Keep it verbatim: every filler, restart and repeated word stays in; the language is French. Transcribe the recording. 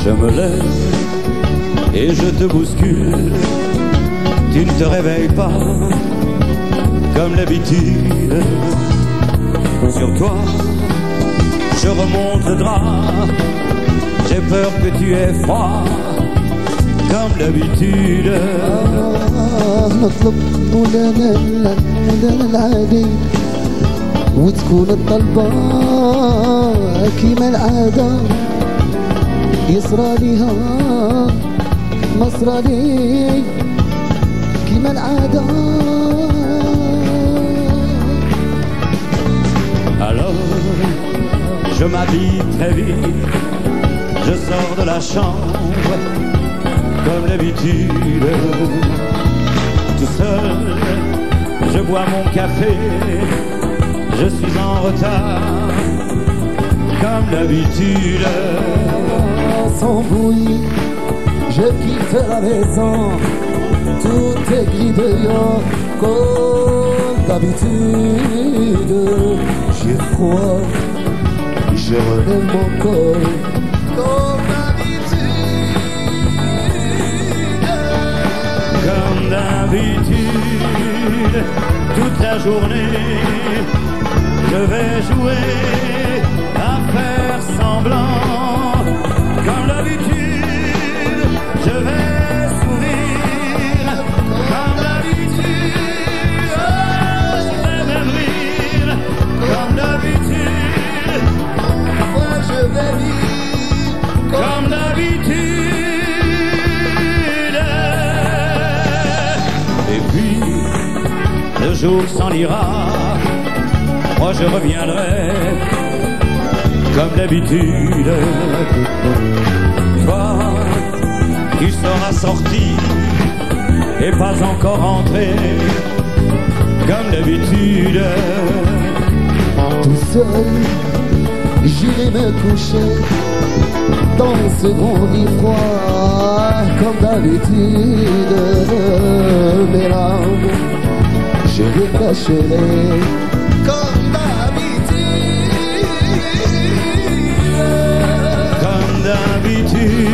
Je me lève et je te bouscule. Tu ne te réveilles pas comme d'habitude. Sur toi, je remonte le drap. J'ai peur que tu aies froid comme d'habitude. نطلب مولانا مولانا العادي وتكون الطلبة كيما العادة. يصرى ليها ما صرى لي كيما العادة. Alors, je m'habille très vite, je sors de la chambre comme d'habitude. Tout seul, je bois mon café, je suis en retard comme d'habitude. Sans bruit, je quitte la maison, tout est gris dehors comme d'habitude. J'ai froid, je relève mon corps comme d'habitude. Comme d'habitude, toute la journée, je vais jouer à faire semblant. Comme d'habitude, je vais sourire. Comme d'habitude, je vais même rire. Comme d'habitude, moi je vais vivre comme d'habitude. Et puis, le jour s'en ira, moi je reviendrai comme d'habitude. Toi, tu seras sorti et pas encore rentré comme d'habitude. tout seul. J'irai me coucher dans ce grand lit froid comme d'habitude. Mes larmes, je les cacherai comme d'habitude. Comme d'habitude,